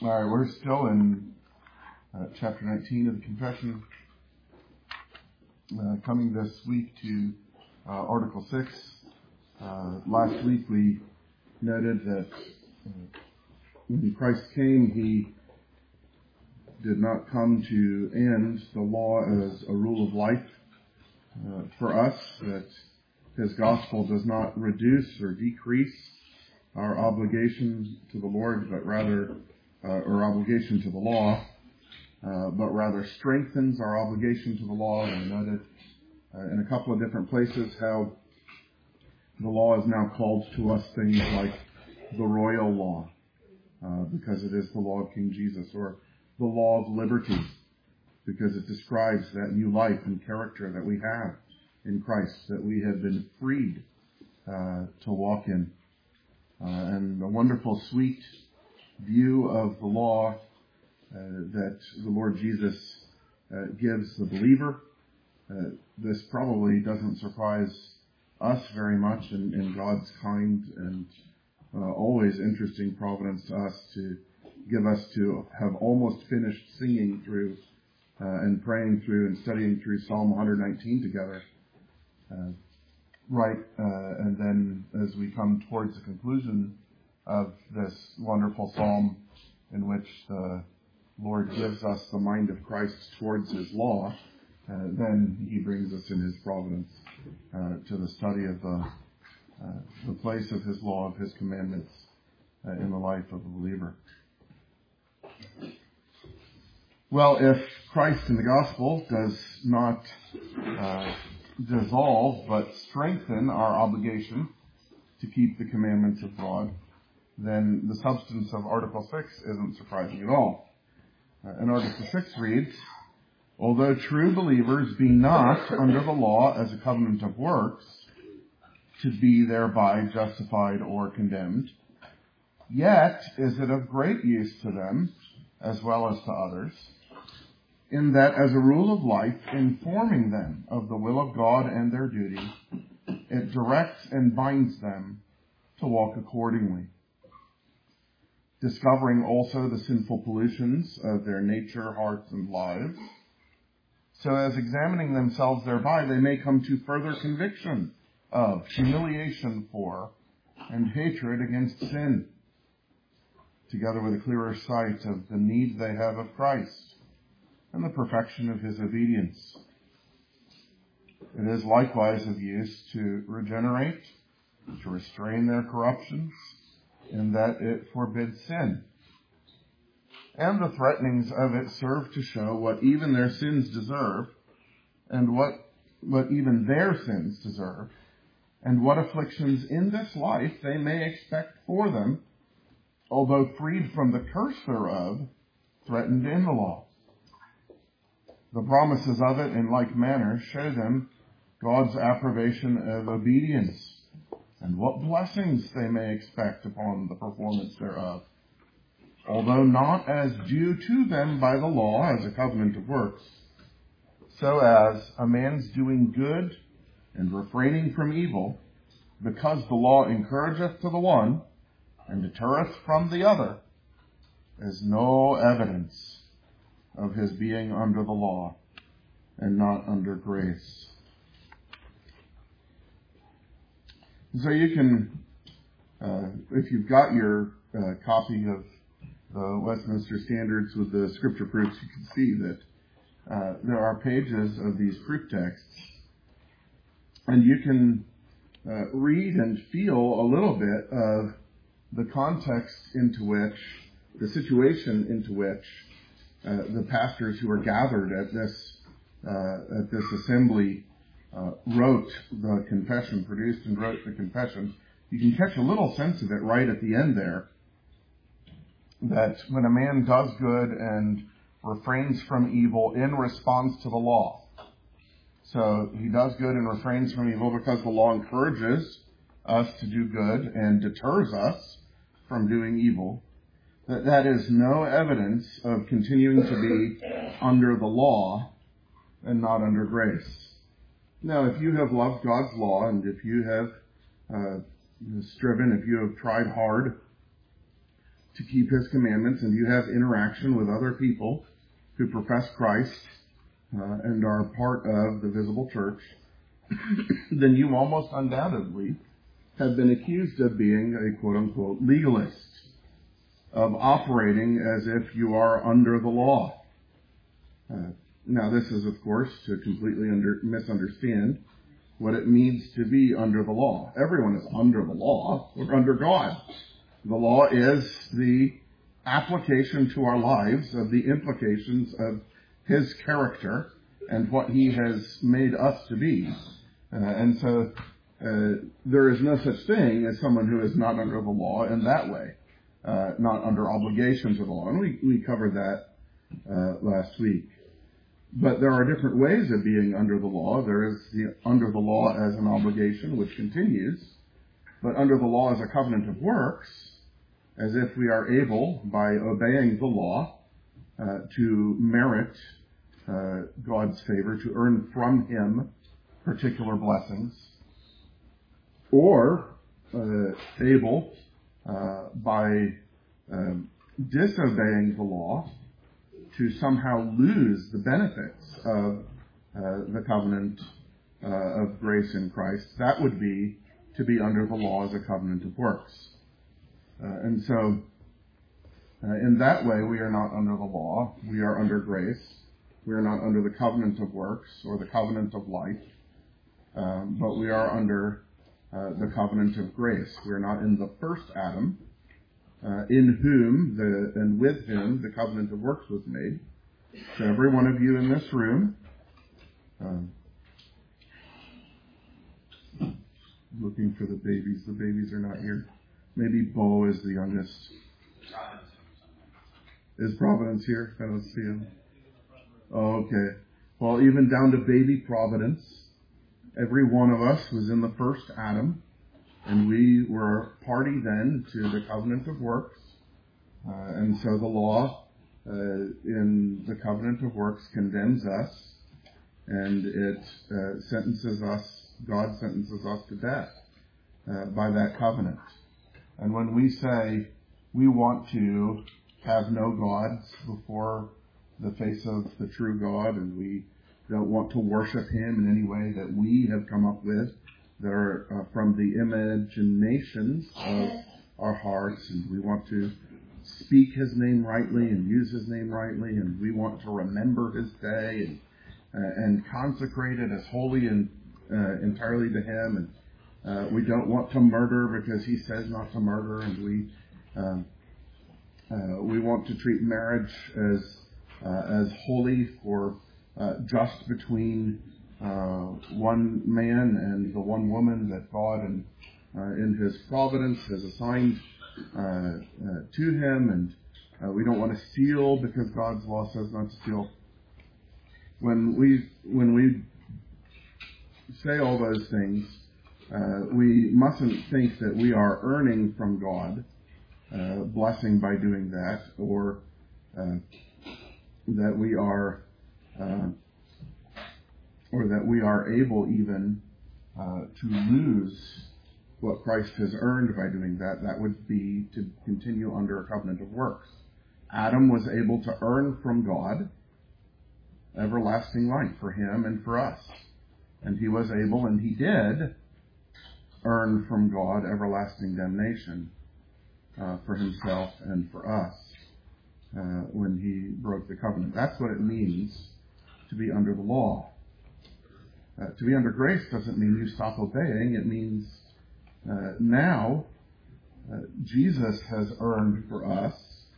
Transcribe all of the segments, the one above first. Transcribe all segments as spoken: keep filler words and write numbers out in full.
All right, we're still in uh, chapter nineteen of the Confession, uh, coming this week to uh, Article six. Uh, last week we noted that uh, when Christ came, he did not come to end the law as a rule of life uh, for us, that his gospel does not reduce or decrease our obligation to the Lord, but rather, uh, or obligation to the law, uh, but rather strengthens our obligation to the law. And we noted uh, in a couple of different places how the law is now called to us things like the royal law, uh, because it is the law of King Jesus, or the law of liberty, because it describes that new life and character that we have in Christ, that we have been freed uh, to walk in. Uh, and a wonderful, sweet view of the law uh, that the Lord Jesus uh, gives the believer. Uh, this probably doesn't surprise us very much in, in God's kind and uh, always interesting providence to us, to give us to have almost finished singing through uh, and praying through and studying through Psalm one nineteen together. Uh, Right, uh, and then as we come towards the conclusion of this wonderful psalm in which the Lord gives us the mind of Christ towards his law, uh, then he brings us in his providence uh, to the study of the, uh, the place of his law, of his commandments uh, in the life of the believer. Well, if Christ in the gospel does not uh, dissolve but strengthen our obligation to keep the commandments of God, then the substance of Article six isn't surprising at all. Uh, and Article six reads, "Although true believers be not under the law as a covenant of works, to be thereby justified or condemned, yet is it of great use to them, as well as to others, in that as a rule of life, informing them of the will of God and their duty, it directs and binds them to walk accordingly, discovering also the sinful pollutions of their nature, hearts, and lives, so as examining themselves thereby, they may come to further conviction of, humiliation for, and hatred against sin, together with a clearer sight of the need they have of Christ and the perfection of his obedience. It is likewise of use to regenerate, to restrain their corruptions, in that it forbids sin. And the threatenings of it serve to show what even their sins deserve, and what, what even their sins deserve, and what afflictions in this life they may expect for them, although freed from the curse thereof, threatened in the law. The promises of it, in like manner, show them God's approbation of obedience, and what blessings they may expect upon the performance thereof, although not as due to them by the law as a covenant of works, so as a man's doing good and refraining from evil, because the law encourageth to the one and deterreth from the other, is no evidence of his being under the law and not under grace." So you can, uh, if you've got your uh, copy of the Westminster Standards with the scripture proofs, you can see that uh, there are pages of these proof texts, and you can uh, read and feel a little bit of the context into which, the situation into which Uh, the pastors who were gathered at this uh, at this assembly uh, wrote the confession, produced and wrote the confession. You can catch a little sense of it right at the end there, that when a man does good and refrains from evil in response to the law, so he does good and refrains from evil because the law encourages us to do good and deters us from doing evil, that that is no evidence of continuing to be under the law and not under grace. Now, if you have loved God's law, and if you have uh, striven, if you have tried hard to keep his commandments, and you have interaction with other people who profess Christ uh, and are part of the visible church, then you almost undoubtedly have been accused of being a quote-unquote legalist, of operating as if you are under the law. Uh, now, this is, of course, to completely under, misunderstand what it means to be under the law. Everyone is under the law. We're under God. The law is the application to our lives of the implications of his character and what he has made us to be. Uh, and so uh, there is no such thing as someone who is not under the law in that way, uh, not under obligation to the law. And we, we covered that uh, last week. But there are different ways of being under the law. There is the under the law as an obligation, which continues, but under the law as a covenant of works, as if we are able, by obeying the law, uh, to merit uh, God's favor, to earn from him particular blessings, or uh, able, uh, by um, disobeying the law, to somehow lose the benefits of uh, the covenant uh, of grace in Christ. That would be to be under the law as a covenant of works. Uh, and so, uh, in that way, we are not under the law. We are under grace. We are not under the covenant of works or the covenant of life, um, but we are under uh, the covenant of grace. We are not in the first Adam, Uh, in whom the and with whom the covenant of works was made. So every one of you in this room, um, looking for the babies. The babies are not here. Maybe Bo is the youngest. Is Providence here? I don't see him. Oh, okay. Well, even down to baby Providence, every one of us was in the first Adam. And we were party then to the covenant of works. Uh, and so the law uh, in the covenant of works condemns us, and it uh, sentences us, God sentences us to death uh, by that covenant. And when we say we want to have no gods before the face of the true God, and we don't want to worship him in any way that we have come up with, that are uh, from the imaginations of our hearts, and we want to speak his name rightly and use his name rightly, and we want to remember his day and uh, and consecrate it as holy and uh, entirely to him, and uh, we don't want to murder because he says not to murder, and we um, uh, we want to treat marriage as uh, as holy for uh, just between Uh, one man and the one woman that God and uh, in his providence has assigned uh, uh, to him, and uh, we don't want to steal because God's law says not to steal. When we when we say all those things, uh, we mustn't think that we are earning from God uh, blessing by doing that, or uh, that we are uh, or that we are able even uh, to lose what Christ has earned by doing that. That would be to continue under a covenant of works. Adam was able to earn from God everlasting life for him and for us. And he was able, and he did, earn from God everlasting damnation uh, for himself and for us uh, when he broke the covenant. That's what it means to be under the law. Uh, to be under grace doesn't mean you stop obeying. It means uh, now uh, Jesus has earned for us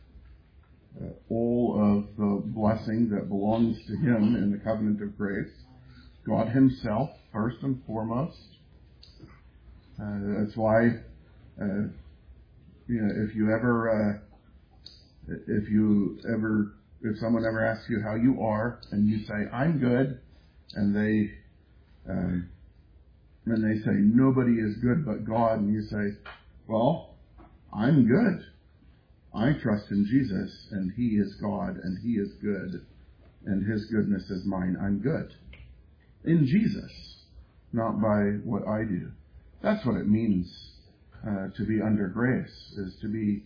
uh, all of the blessing that belongs to him in the covenant of grace. God himself, first and foremost. Uh, that's why, uh, you know, if you ever, uh, if you ever, if someone ever asks you how you are, and you say, I'm good, and they Um, and they say, nobody is good but God. And you say, well, I'm good. I trust in Jesus, and he is God, and he is good, and his goodness is mine. I'm good. In Jesus, not by what I do. That's what it means uh, to be under grace, is to be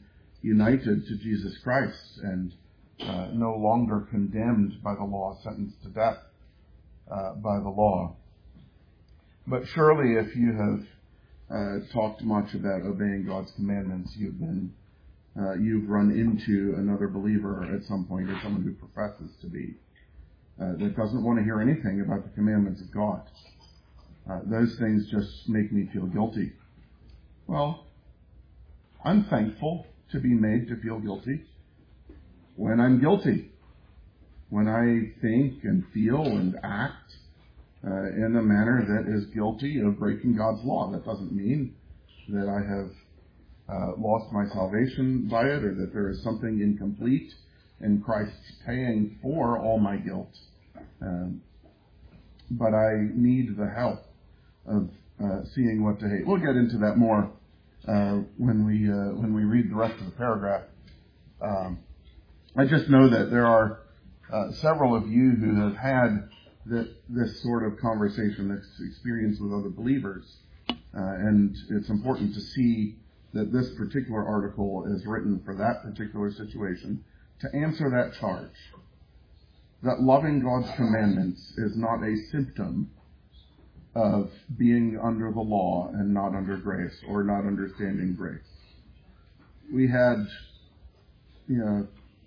united to Jesus Christ and uh, no longer condemned by the law, sentenced to death uh, by the law. But surely if you have uh, talked much about obeying God's commandments, you've been uh, you've run into another believer at some point, or someone who professes to be, uh, that doesn't want to hear anything about the commandments of God. Uh, those things just make me feel guilty. Well, I'm thankful to be made to feel guilty when I'm guilty, when I think and feel and act uh, in a manner that is guilty of breaking God's law. That doesn't mean that I have uh, lost my salvation by it, or that there is something incomplete in Christ's paying for all my guilt. Um, but I need the help of uh, seeing what to hate. We'll get into that more uh, when we uh, when we read the rest of the paragraph. Um, I just know that there are uh, several of you who have had the, this sort of conversation, this experience with other believers, uh, and it's important to see that this particular article is written for that particular situation to answer that charge. That loving God's commandments is not a symptom of being under the law and not under grace, or not understanding grace. We had, you know,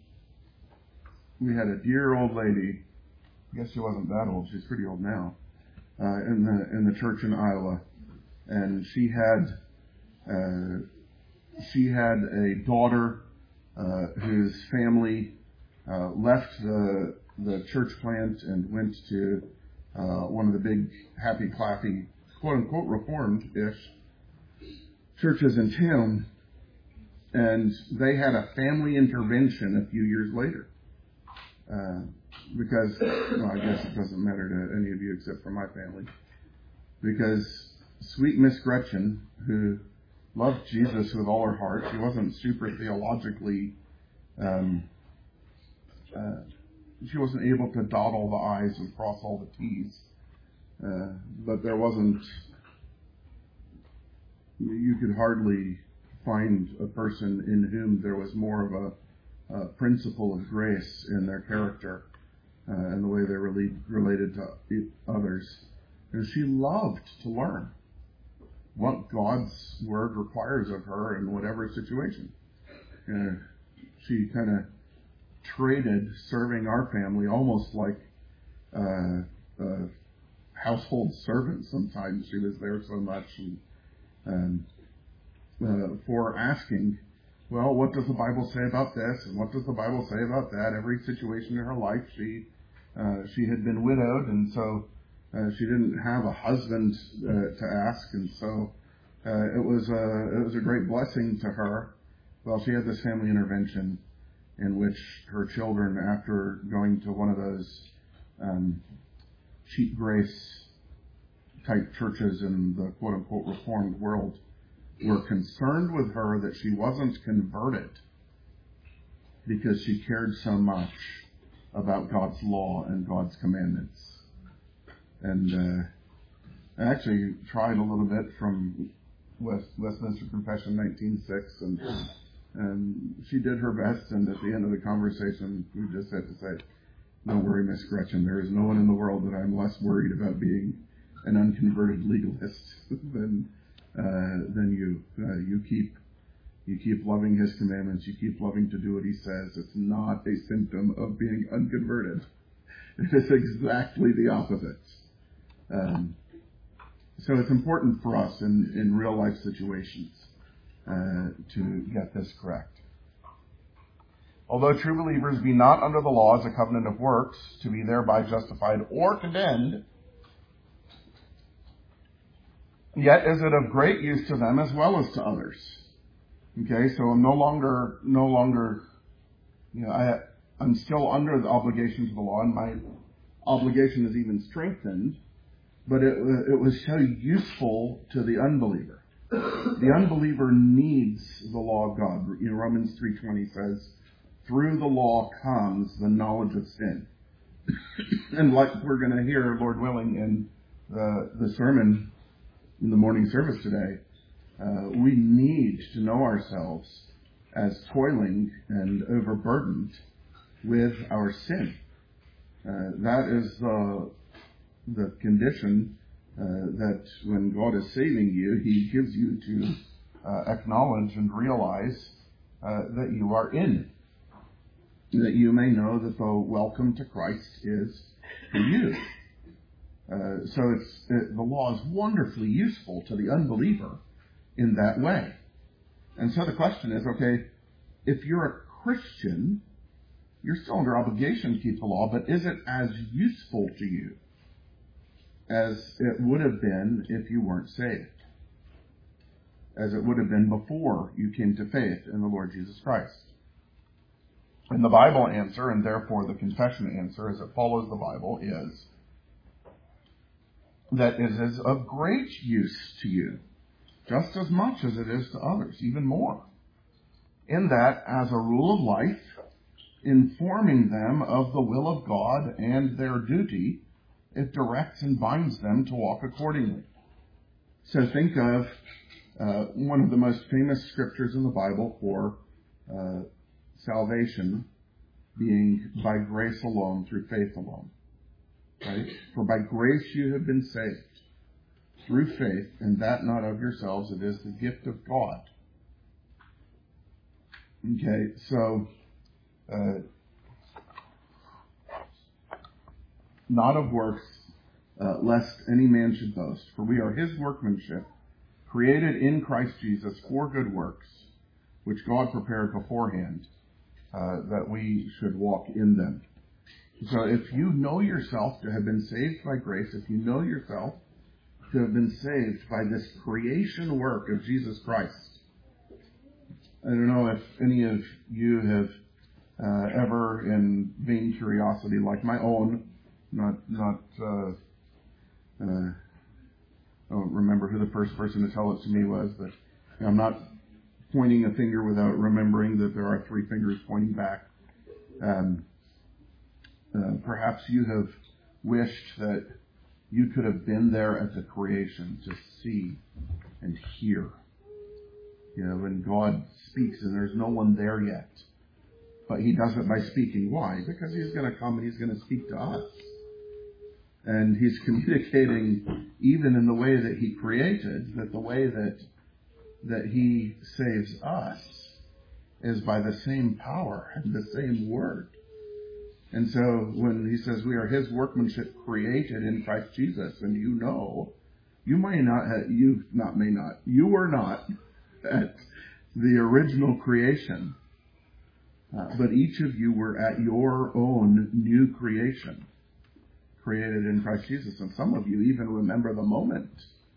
we had a dear old lady, I guess she wasn't that old, she's pretty old now, uh, in the in the church in Iowa, and she had uh, she had a daughter uh, whose family uh, left the the church plant and went to uh, one of the big happy clappy quote unquote reformed-ish churches in town, and they had a family intervention a few years later. Uh, because, well, I guess it doesn't matter to any of you except for my family. Because sweet Miss Gretchen, who loved Jesus with all her heart, she wasn't super theologically, um, uh, she wasn't able to dot all the I's and cross all the T's. Uh, but there wasn't, you could hardly find a person in whom there was more of a Uh, principle of grace in their character uh, and the way they relate, related to others. And she loved to learn what God's Word requires of her in whatever situation. Uh, she kind of traded serving our family almost like uh, a household servant sometimes. She was there so much, and um, uh, for asking, well, what does the Bible say about this, and what does the Bible say about that? Every situation in her life, she uh, she had been widowed, and so uh, she didn't have a husband uh, to ask, and so uh, it was a it was a great blessing to her. Well, she had this family intervention in which her children, after going to one of those um, cheap grace type churches in the quote unquote reformed world, were concerned with her that she wasn't converted because she cared so much about God's law and God's commandments. And uh, I actually tried a little bit from West, Westminster Confession nineteen six, and, and she did her best, and at the end of the conversation we just had to say, don't worry, Miss Gretchen, there is no one in the world that I'm less worried about being an unconverted legalist than Uh, then you uh, you keep you keep loving His commandments. You keep loving to do what He says. It's not a symptom of being unconverted. It is exactly the opposite. Um, so it's important for us in, in real life situations uh, to get this correct. Although true believers be not under the law as a covenant of works, to be thereby justified or condemned, yet is it of great use to them as well as to others. Okay, so I'm no longer, no longer, you know, I, I'm still under the obligations of the law, and my obligation is even strengthened, but it, it was so useful to the unbeliever. The unbeliever needs the law of God. You know, Romans three twenty says, through the law comes the knowledge of sin. And like we're going to hear, Lord willing, in the, the sermon in the morning service today, uh, we need to know ourselves as toiling and overburdened with our sin. Uh, that is uh, the condition uh, that when God is saving you, He gives you to uh, acknowledge and realize uh, that you are in, that you may know that the welcome to Christ is for you. Uh, so it's it, the law is wonderfully useful to the unbeliever in that way. And so the question is, okay, if you're a Christian, you're still under obligation to keep the law, but is it as useful to you as it would have been if you weren't saved? As it would have been before you came to faith in the Lord Jesus Christ? And the Bible answer, and therefore the confession answer, as it follows the Bible, is that it is of great use to you, just as much as it is to others, even more. In that, as a rule of life, informing them of the will of God and their duty, it directs and binds them to walk accordingly. So think of uh, one of the most famous scriptures in the Bible for uh, salvation being by grace alone, through faith alone. Right? For by grace you have been saved, through faith, and that not of yourselves, it is the gift of God. Okay, so, uh, not of works, uh, lest any man should boast. For we are His workmanship, created in Christ Jesus for good works, which God prepared beforehand, uh, that we should walk in them. So if you know yourself to have been saved by grace, if you know yourself to have been saved by this creation work of Jesus Christ, I don't know if any of you have uh, ever, in vain curiosity like my own, not, not, uh, uh, I don't remember who the first person to tell it to me was, but you know, I'm not pointing a finger without remembering that there are three fingers pointing back. Um, uh, perhaps you have wished that you could have been there at the creation to see and hear. You know, when God speaks and there's no one there yet. But He does it by speaking. Why? Because He's going to come and He's going to speak to us. And He's communicating even in the way that He created, that the way that that He saves us is by the same power and the same word. And so when He says we are His workmanship created in Christ Jesus, and you know, you may not have, you not may not, you were not at the original creation, uh, but each of you were at your own new creation, created in Christ Jesus. And some of you even remember the moment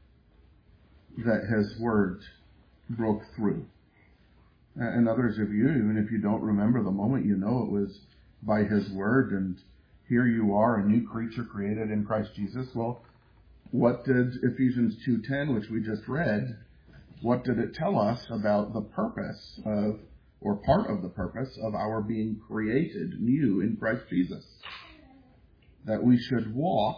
that His word broke through. And others of you, even if you don't remember the moment, you know it was by His word, and here you are, a new creature created in Christ Jesus. Well, what did Ephesians two ten, which we just read, what did it tell us about the purpose of, or part of the purpose of our being created new in Christ Jesus? That we should walk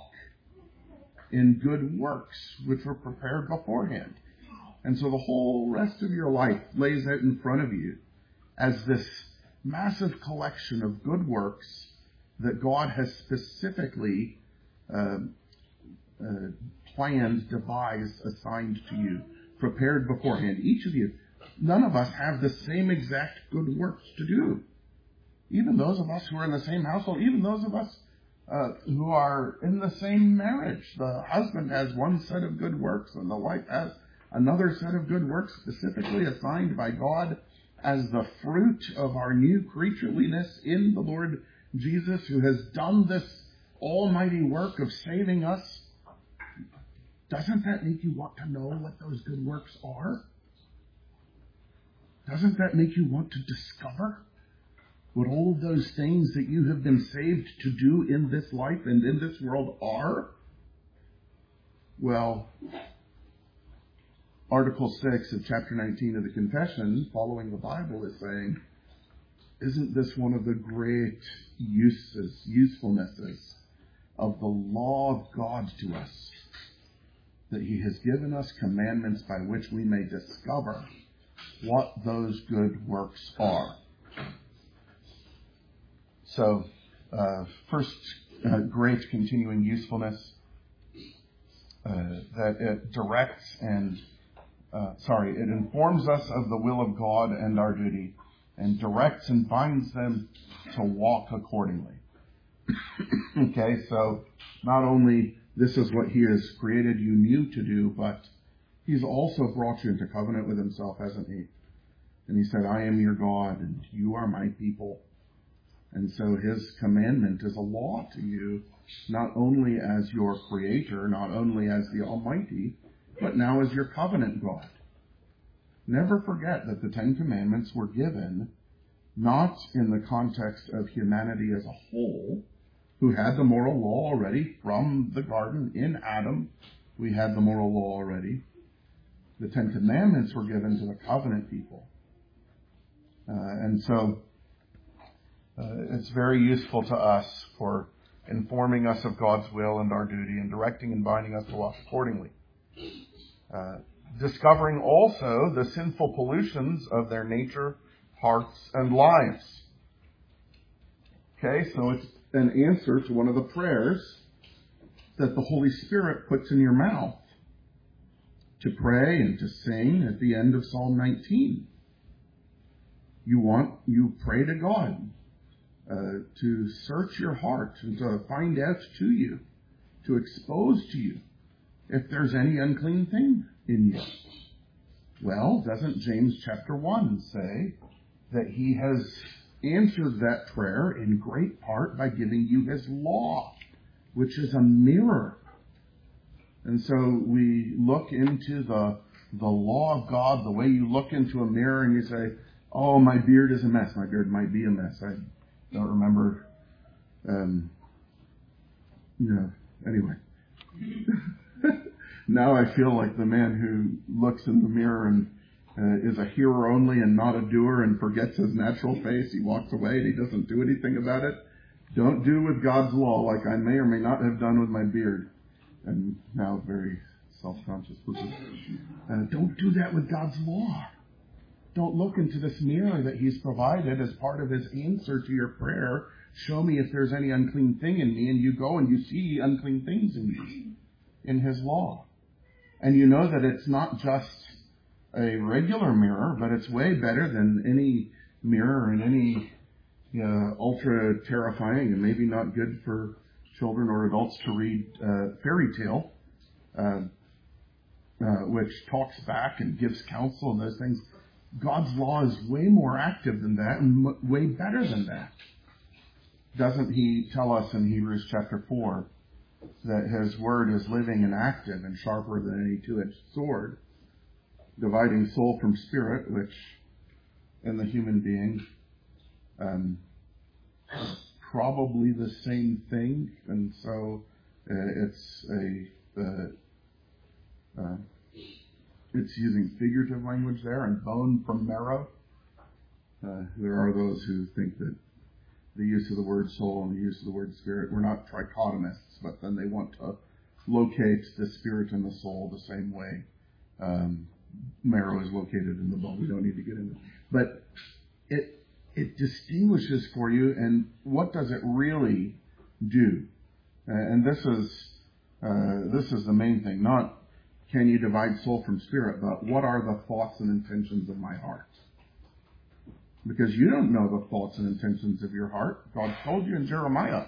in good works which were prepared beforehand. And so the whole rest of your life lays out in front of you as this massive collection of good works that God has specifically uh, uh, planned, devised, assigned to you, prepared beforehand. Each of you, none of us have the same exact good works to do. Even those of us who are in the same household, even those of us uh, who are in the same marriage. The husband has one set of good works and the wife has another set of good works specifically assigned by God as the fruit of our new creatureliness in the Lord Jesus, who has done this almighty work of saving us. Doesn't that make you want to know what those good works are? Doesn't that make you want to discover what all of those things that you have been saved to do in this life and in this world are? Well, Article six of chapter nineteen of the Confession, following the Bible, is saying, isn't this one of the great uses, usefulnesses of the law of God to us? That He has given us commandments by which we may discover what those good works are. So, uh, first, uh, great continuing usefulness, uh, that it directs and, uh, sorry, it informs us of the will of God and our duty, and directs and binds them to walk accordingly. Okay, so not only this is what he has created you new to do, but he's also brought you into covenant with himself, hasn't he? And he said, I am your God, and you are my people. And so his commandment is a law to you, not only as your creator, not only as the Almighty, but now as your covenant God. Never forget that the Ten Commandments were given not in the context of humanity as a whole, who had the moral law already from the garden in Adam. We had the moral law already. The Ten Commandments were given to the covenant people. Uh, and so uh, it's very useful to us for informing us of God's will and our duty and directing and binding us to walk accordingly. Uh, discovering also the sinful pollutions of their nature, hearts, and lives. Okay, so it's an answer to one of the prayers that the Holy Spirit puts in your mouth to pray and to sing at the end of Psalm nineteen. You want, you pray to God uh, to search your heart and to find out to you, to expose to you if there's any unclean thing in you. Well, doesn't James chapter one say that he has answered that prayer in great part by giving you his law, which is a mirror. And so we look into the the law of God, the way you look into a mirror and you say, oh, my beard is a mess. My beard might be a mess. I don't remember. Um, you know, anyway. Now I feel like the man who looks in the mirror and uh, is a hearer only and not a doer and forgets his natural face. He walks away and he doesn't do anything about it. Don't do with God's law like I may or may not have done with my beard. And now very self-conscious person. Uh, don't do that with God's law. Don't look into this mirror that he's provided as part of his answer to your prayer. Show me if there's any unclean thing in me. And you go and you see unclean things in you, in his law. And you know that it's not just a regular mirror, but it's way better than any mirror in any uh, ultra terrifying and maybe not good for children or adults to read uh, fairy tale, uh, uh, which talks back and gives counsel and those things. God's law is way more active than that and m- way better than that. Doesn't he tell us in Hebrews chapter four that his word is living and active and sharper than any two-edged sword, dividing soul from spirit, which in the human being um, is probably the same thing, and so uh, it's a uh, uh, it's using figurative language there, and bone from marrow. Uh, there are those who think that the use of the word soul and the use of the word spirit, we're not trichotomists, but then they want to locate the spirit and the soul the same way um, marrow is located in the bone. We don't need to get into it. But it it distinguishes for you, and what does it really do? Uh, and this is uh, this is the main thing. Not can you divide soul from spirit, but what are the thoughts and intentions of my heart? Because you don't know the thoughts and intentions of your heart. God told you in Jeremiah.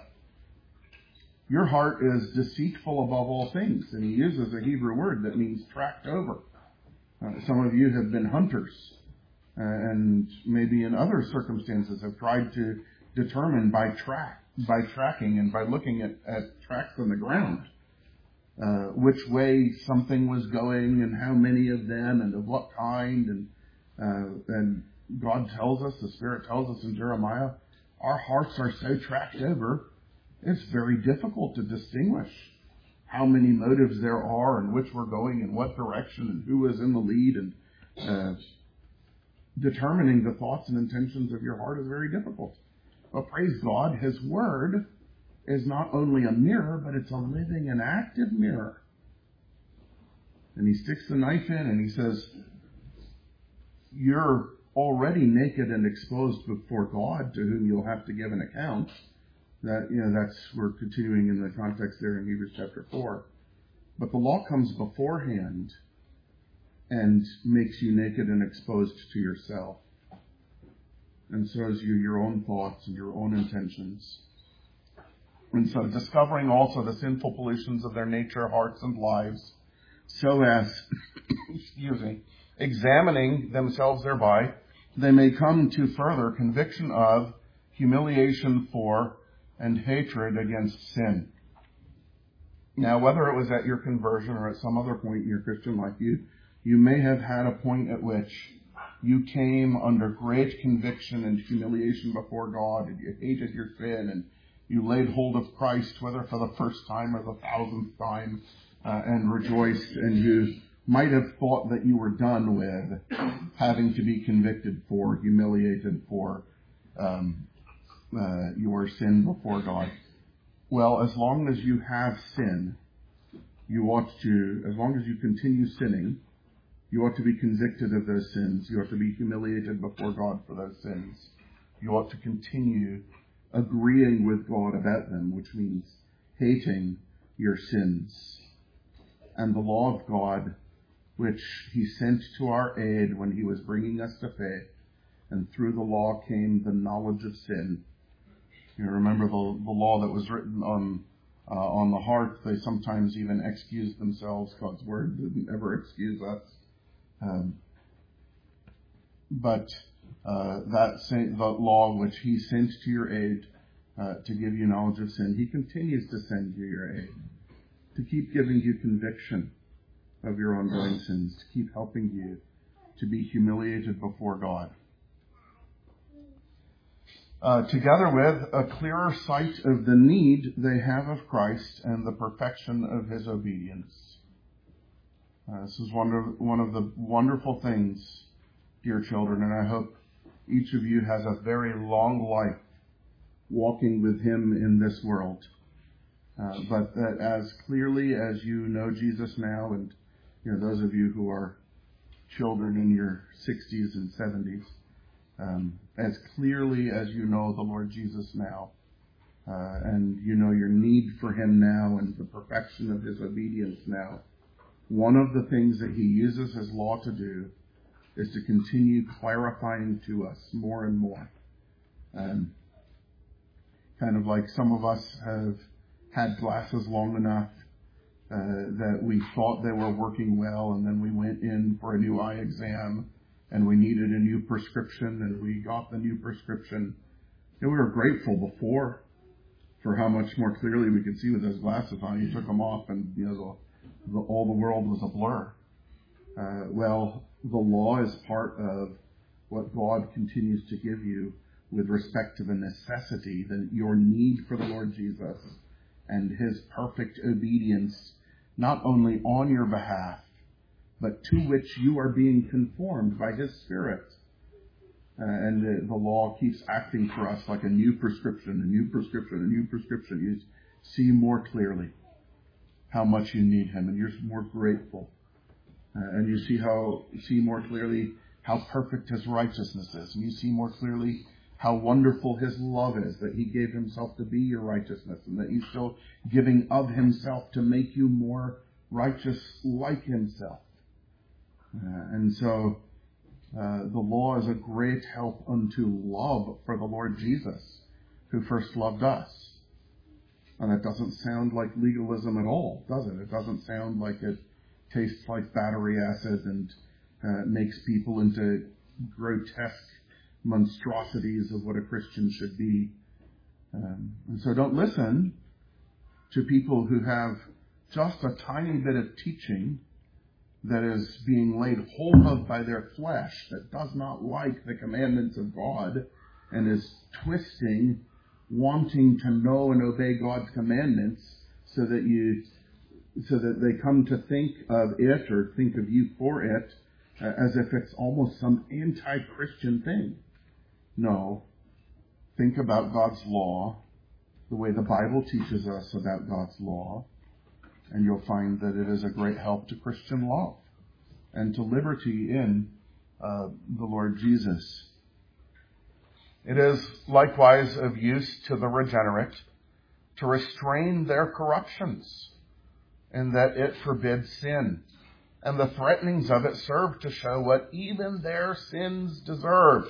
Your heart is deceitful above all things. And he uses a Hebrew word that means tracked over. Uh, some of you have been hunters. Uh, and maybe in other circumstances have tried to determine by track, by tracking and by looking at, at tracks on the ground, uh, which way something was going and how many of them and of what kind. And, uh, and God tells us, the Spirit tells us in Jeremiah, our hearts are so tracked over, it's very difficult to distinguish how many motives there are and which we're going in what direction and who is in the lead. And uh, determining the thoughts and intentions of your heart is very difficult. But praise God, his word is not only a mirror, but it's a living and active mirror. And he sticks the knife in and he says, you're already naked and exposed before God, to whom you'll have to give an account. That, you know, that's, we're continuing in the context there in Hebrews chapter four. But the law comes beforehand and makes you naked and exposed to yourself. And shows you your own thoughts and your own intentions. And so discovering also the sinful pollutions of their nature, hearts, and lives, so as, excuse me, examining themselves thereby, they may come to further conviction of, humiliation for, and hatred against sin. Now, whether it was at your conversion or at some other point in your Christian life, you, you may have had a point at which you came under great conviction and humiliation before God, and you hated your sin, and you laid hold of Christ, whether for the first time or the thousandth time, uh, and rejoiced, and you might have thought that you were done with having to be convicted for, humiliated for um, uh, your sin before God. Well, as long as you have sin, you ought to, as long as you continue sinning, you ought to be convicted of those sins. You ought to be humiliated before God for those sins. You ought to continue agreeing with God about them, which means hating your sins. And the law of God, which he sent to our aid when he was bringing us to faith, and through the law came the knowledge of sin. You remember the, the law that was written on uh, on the heart. They sometimes even excused themselves. God's word didn't ever excuse us. Um, but uh, that same, the law which he sent to your aid uh, to give you knowledge of sin, he continues to send you your aid, to keep giving you conviction of your ongoing sins, to keep helping you to be humiliated before God. Uh, together with a clearer sight of the need they have of Christ and the perfection of his obedience. Uh, this is one of, one of the wonderful things, dear children, and I hope each of you has a very long life walking with him in this world. Uh, but that as clearly as you know Jesus now, and you know those of you who are children in your sixties and seventies, um, as clearly as you know the Lord Jesus now, uh, and you know your need for him now and the perfection of his obedience now, one of the things that he uses his law to do is to continue clarifying to us more and more. Um, kind of like some of us have had glasses long enough uh, that we thought they were working well, and then we went in for a new eye exam and we needed a new prescription, and we got the new prescription. And we were grateful before for how much more clearly we could see with those glasses on. You took them off and you know the, the, all the world was a blur. Uh, well, the law is part of what God continues to give you with respect to the necessity, that your need for the Lord Jesus and his perfect obedience, not only on your behalf, but to which you are being conformed by his Spirit. Uh, and the, the law keeps acting for us like a new prescription, a new prescription, a new prescription. You see more clearly how much you need him, and you're more grateful. Uh, and you see how see more clearly how perfect his righteousness is, and you see more clearly how wonderful his love is, that he gave himself to be your righteousness, and that he's still giving of himself to make you more righteous like himself. Uh, and so uh, the law is a great help unto love for the Lord Jesus, who first loved us. And it doesn't sound like legalism at all, does it? It doesn't sound like it tastes like battery acid and uh, makes people into grotesque monstrosities of what a Christian should be. Um, and so don't listen to people who have just a tiny bit of teaching that is being laid hold of by their flesh, that does not like the commandments of God and is twisting, wanting to know and obey God's commandments so that you, so that they come to think of it or think of you for it uh, as if it's almost some anti-Christian thing. No. Think about God's law, the way the Bible teaches us about God's law, and you'll find that it is a great help to Christian love and to liberty in uh, the Lord Jesus. It is likewise of use to the regenerate to restrain their corruptions, in that it forbids sin. And the threatenings of it serve to show what even their sins deserve.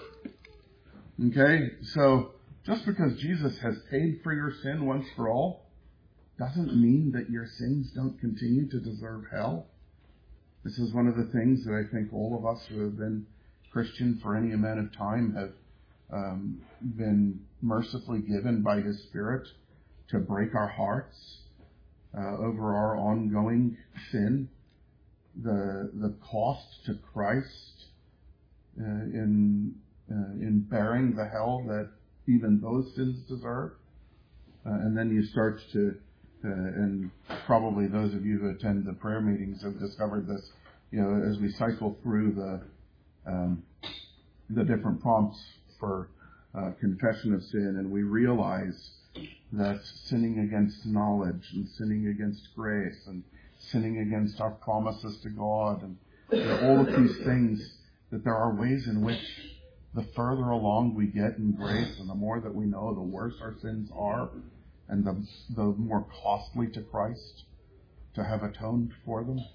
Okay, so just because Jesus has paid for your sin once for all, doesn't mean that your sins don't continue to deserve hell. This is one of the things that I think all of us who have been Christian for any amount of time have um, been mercifully given by His Spirit to break our hearts uh, over our ongoing sin. The the cost to Christ uh, in uh, in bearing the hell that even those sins deserve, uh, and then you start to, uh, and probably those of you who attend the prayer meetings have discovered this. You know, as we cycle through the um, the different prompts for uh, confession of sin, and we realize that sinning against knowledge and sinning against grace and sinning against our promises to God, and you know, all of these things, that there are ways in which the further along we get in grace and the more that we know, the worse our sins are, and the, the more costly to Christ to have atoned for them.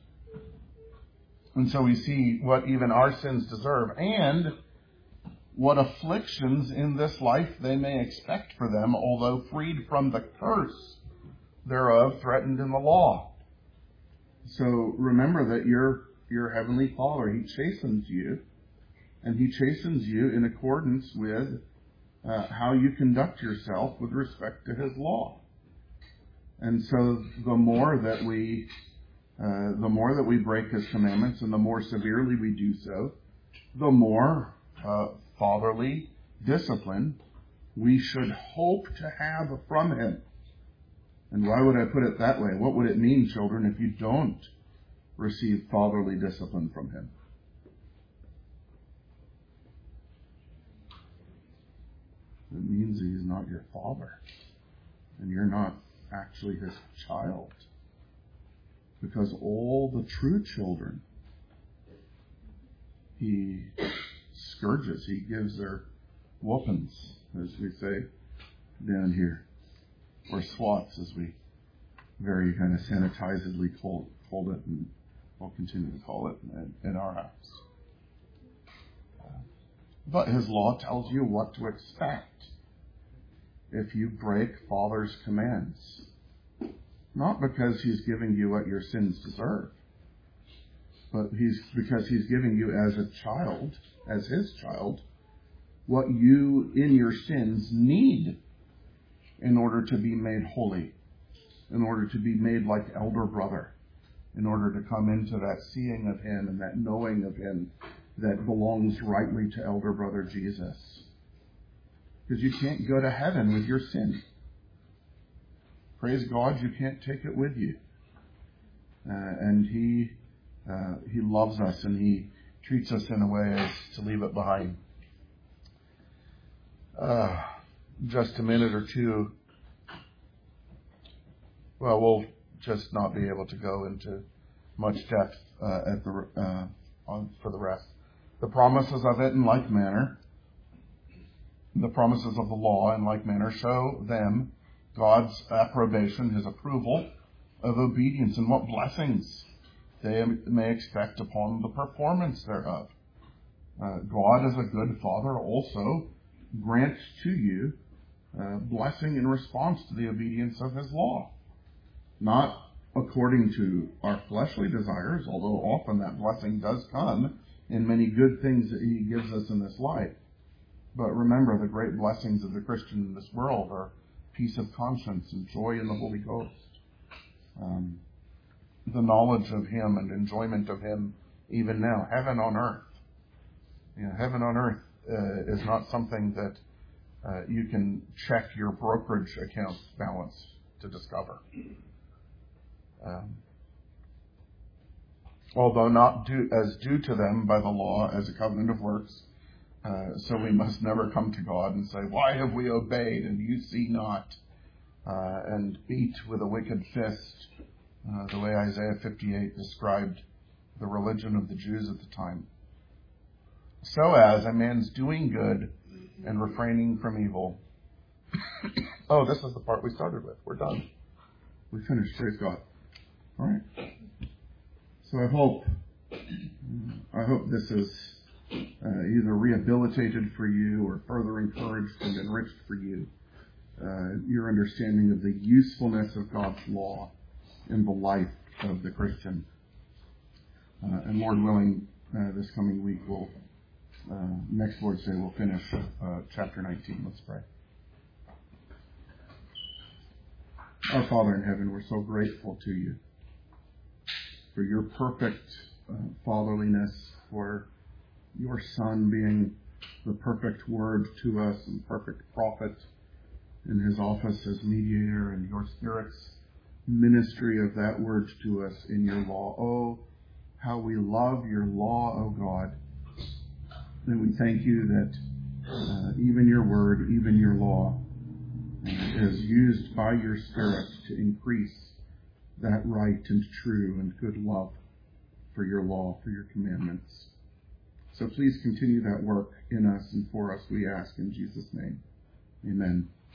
And so we see what even our sins deserve, and what afflictions in this life they may expect for them, although freed from the curse thereof threatened in the law. So remember that your your heavenly Father, He chastens you, and He chastens you in accordance with uh, how you conduct yourself with respect to His law. And so the more that we uh, the more that we break His commandments, and the more severely we do so, the more uh, fatherly discipline we should hope to have from Him. And why would I put it that way? What would it mean, children, if you don't receive fatherly discipline from Him? It means He's not your father, and you're not actually His child. Because all the true children, He scourges, He gives their whoopings, as we say down here. Or swats, as we very kind of sanitizedly called, called it, and we'll continue to call it in, in our house. Uh, but His law tells you what to expect if you break Father's commands. Not because He's giving you what your sins deserve, but he's because He's giving you as a child, as His child, what you in your sins need in order to be made holy, in order to be made like elder brother, in order to come into that seeing of Him and that knowing of Him that belongs rightly to elder brother Jesus. Because you can't go to heaven with your sin. Praise God, you can't take it with you. Uh, and He uh, He loves us, and He treats us in a way as to leave it behind. Uh, just a minute or two. Well, we'll just not be able to go into much depth uh, at the uh, on, for the rest. The promises of it in like manner, the promises of the law in like manner, show them God's approbation, His approval of obedience, and what blessings they may expect upon the performance thereof. Uh, God, as a good Father, also grants to you uh, blessing in response to the obedience of His law. Not according to our fleshly desires, although often that blessing does come in many good things that He gives us in this life. But remember, the great blessings of the Christian in this world are peace of conscience and joy in the Holy Ghost. Um, the knowledge of Him and enjoyment of Him even now. Heaven on earth. You know, heaven on earth uh, is not something that uh, you can check your brokerage account balance to discover. Um, although not due, as due to them by the law as a covenant of works, uh, so we must never come to God and say, "Why have we obeyed and you see not?" Uh, and beat with a wicked fist, uh, the way Isaiah fifty-eight described the religion of the Jews at the time. so as a man's doing good and refraining from evil. Oh, this is the part we started with. We're done. We finished. Praise God. All right. So I hope, I hope this is uh, either rehabilitated for you or further encouraged and enriched for you. Uh, your understanding of the usefulness of God's law in the life of the Christian. Uh, and Lord willing, uh, this coming week we'll, uh, next Lord's Day we'll finish uh, chapter nineteen. Let's pray. Our Father in heaven, we're so grateful to you for your perfect uh, fatherliness, for your Son being the perfect word to us and perfect prophet in his office as mediator, and your Spirit's ministry of that word to us in your law. Oh, how we love your law, oh God. And we thank you that uh, even your word, even your law, uh, is used by your Spirit to increase that right and true and good love for your law, for your commandments. So please continue that work in us and for us, we ask in Jesus' name. Amen.